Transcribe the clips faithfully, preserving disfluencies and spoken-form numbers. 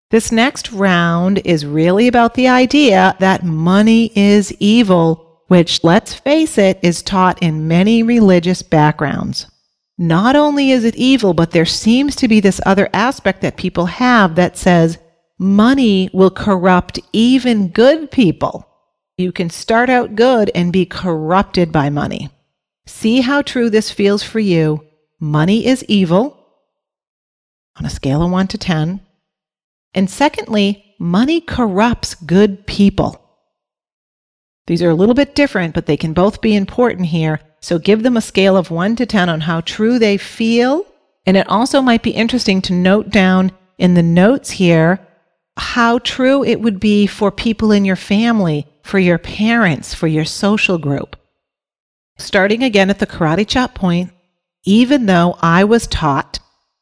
This next round is really about the idea that money is evil, which, let's face it, is taught in many religious backgrounds. Not only is it evil, but there seems to be this other aspect that people have that says money will corrupt even good people. You can start out good and be corrupted by money. See how true this feels for you. Money is evil on a scale of one to ten. And secondly, money corrupts good people. These are a little bit different, but they can both be important here. So give them a scale of one to ten on how true they feel. And it also might be interesting to note down in the notes here how true it would be for people in your family, for your parents, for your social group. Starting again at the karate chop point, even though I was taught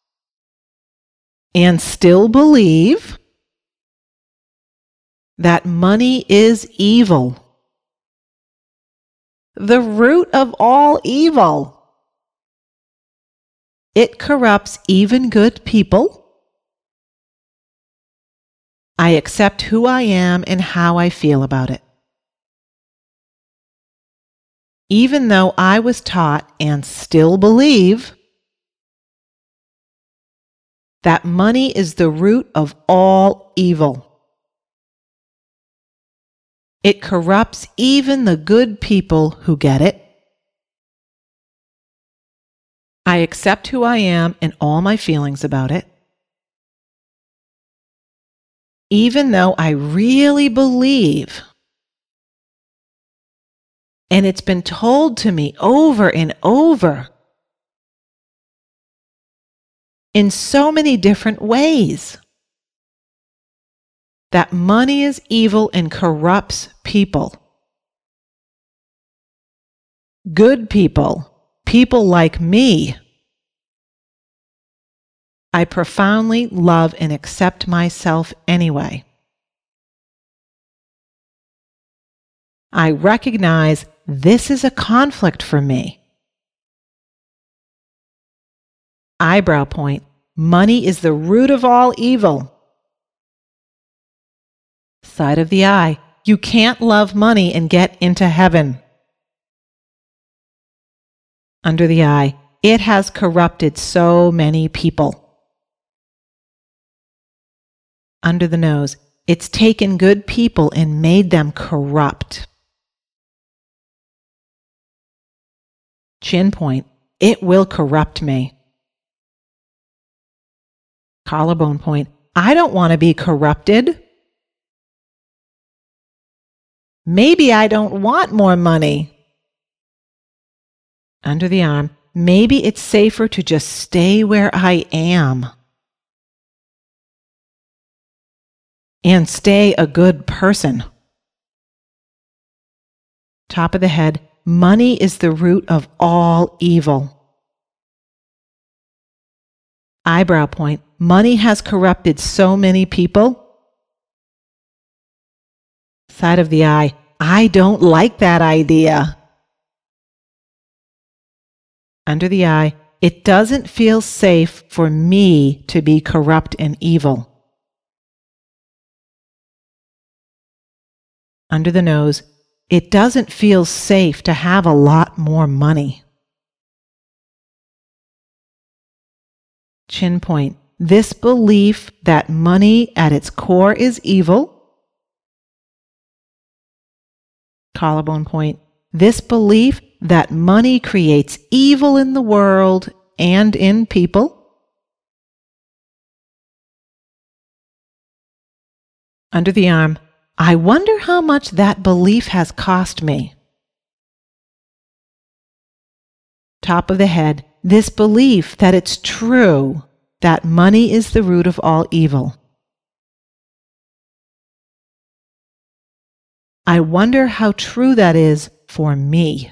and still believe that money is evil, the root of all evil. It corrupts even good people. I accept who I am and how I feel about it. Even though I was taught and still believe that money is the root of all evil. It corrupts even the good people who get it. I accept who I am and all my feelings about it. Even though I really believe, and it's been told to me over and over in so many different ways, that money is evil and corrupts people. Good people, people like me, I profoundly love and accept myself anyway. I recognize this is a conflict for me. Eyebrow point, money is the root of all evil. Side of the eye, you can't love money and get into heaven. Under the eye, it has corrupted so many people. Under the nose, it's taken good people and made them corrupt. Chin point, it will corrupt me. Collarbone point, I don't want to be corrupted. Maybe I don't want more money. Under the arm, maybe it's safer to just stay where I am and stay a good person. Top of the head, money is the root of all evil. Eyebrow point, money has corrupted so many people. Side of the eye, I don't like that idea. Under the eye, it doesn't feel safe for me to be corrupt and evil. Under the nose, it doesn't feel safe to have a lot more money. Chin point, this belief that money at its core is evil. Collarbone point, this belief that money creates evil in the world and in people. Under the arm, I wonder how much that belief has cost me. Top of the head, this belief that it's true that money is the root of all evil. I wonder how true that is for me.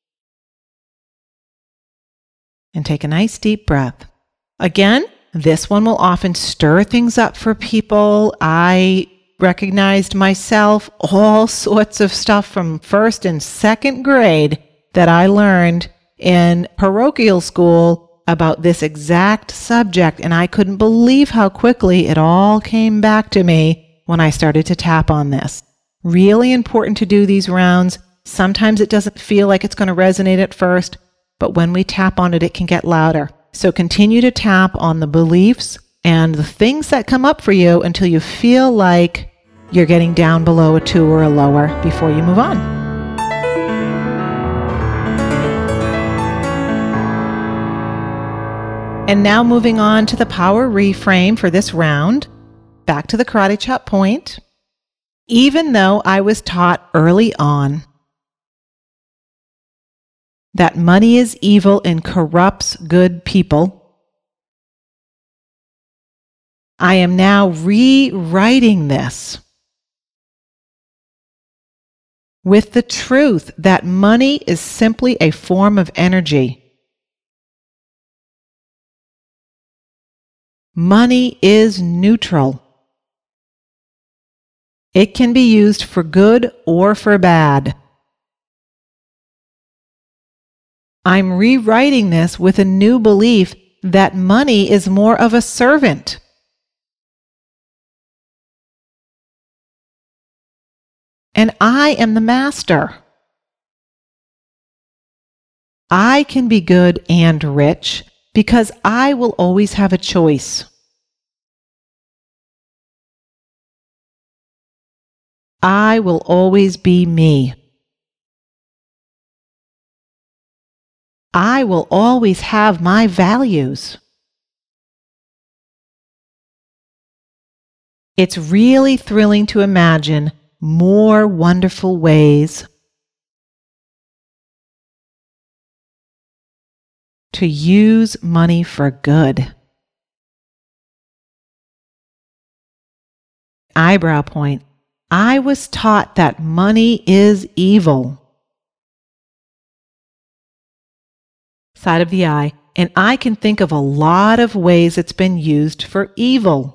And take a nice deep breath. Again, this one will often stir things up for people. I recognized myself, all sorts of stuff from first and second grade that I learned in parochial school about this exact subject, and I couldn't believe how quickly it all came back to me when I started to tap on this. Really important to do these rounds. Sometimes it doesn't feel like it's going to resonate at first, but when we tap on it, it can get louder. So continue to tap on the beliefs and the things that come up for you until you feel like you're getting down below a two or a lower before you move on. And now moving on to the power reframe for this round. Back to the karate chop point. Even though I was taught early on that money is evil and corrupts good people, I am now rewriting this with the truth that money is simply a form of energy. Money is neutral. It can be used for good or for bad. I'm rewriting this with a new belief that money is more of a servant. And I am the master. I can be good and rich because I will always have a choice. I will always be me. I will always have my values. It's really thrilling to imagine more wonderful ways to use money for good. Eyebrow point. I was taught that money is evil. Side of the eye. And I can think of a lot of ways it's been used for evil.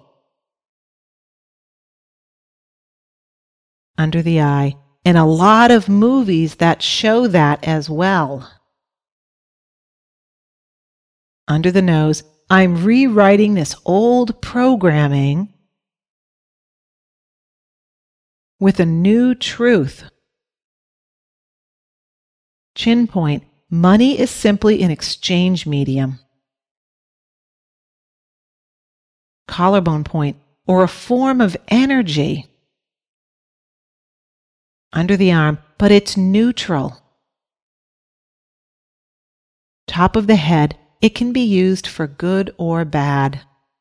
Under the eye. And a lot of movies that show that as well. Under the nose. I'm rewriting this old programming with a new truth. Chin point. Money is simply an exchange medium. Collarbone point, or a form of energy. Under the arm, but it's neutral. Top of the head, it can be used for good or bad.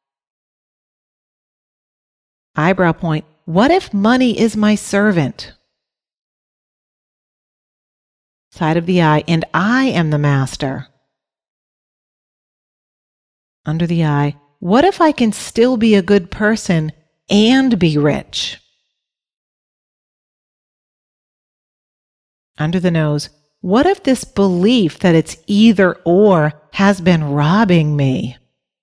Eyebrow point. What if money is my servant? Side of the eye, and I am the master. Under the eye, what if I can still be a good person and be rich? Under the nose, what if this belief that it's either or has been robbing me?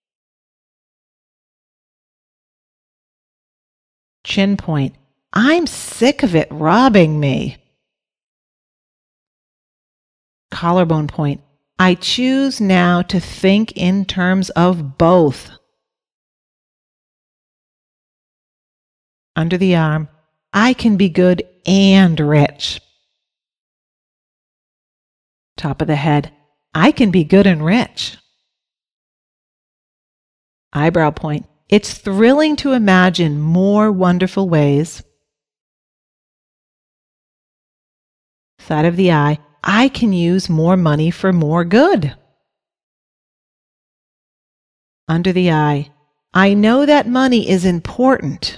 Chin point. I'm sick of it robbing me. Collarbone point. I choose now to think in terms of both. Under the arm. I can be good and rich. Top of the head. I can be good and rich. Eyebrow point. It's thrilling to imagine more wonderful ways. Side of the eye. I can use more money for more good. Under the eye. I know that money is important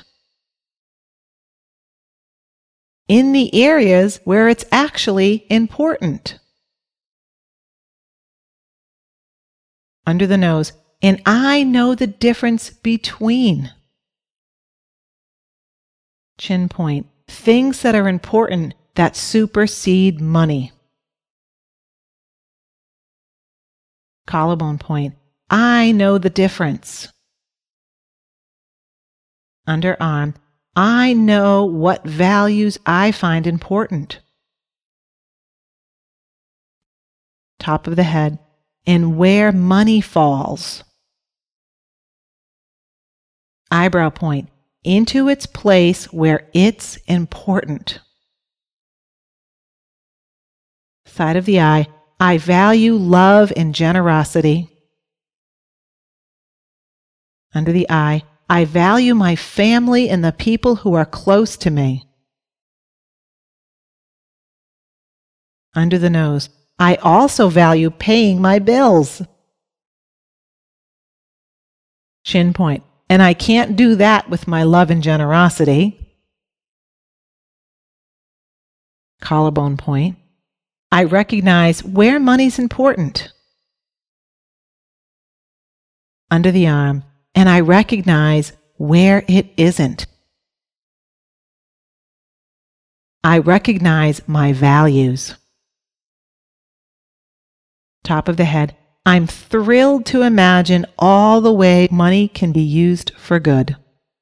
in the areas where it's actually important. Under the nose. And I know the difference between. Chin point. Things that are important that supersede money. Collarbone point. I know the difference. Underarm. I know what values I find important. Top of the head. and where money falls. Eyebrow point, into its place where it's important. Side of the eye, I value love and generosity. Under the eye, I value my family and the people who are close to me. Under the nose, I also value paying my bills. Chin point, and I can't do that with my love and generosity. Collarbone point, I recognize where money's important. Under the arm, and I recognize where it isn't. I recognize my values. Top of the head, I'm thrilled to imagine all the way money can be used for good.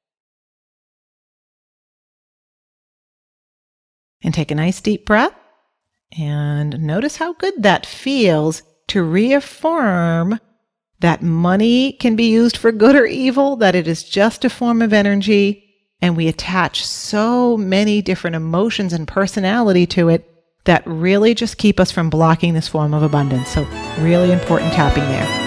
And take a nice deep breath. And notice how good that feels to reaffirm that money can be used for good or evil, that it is just a form of energy, and we attach so many different emotions and personality to it that really just keep us from blocking this form of abundance. So really important tapping there.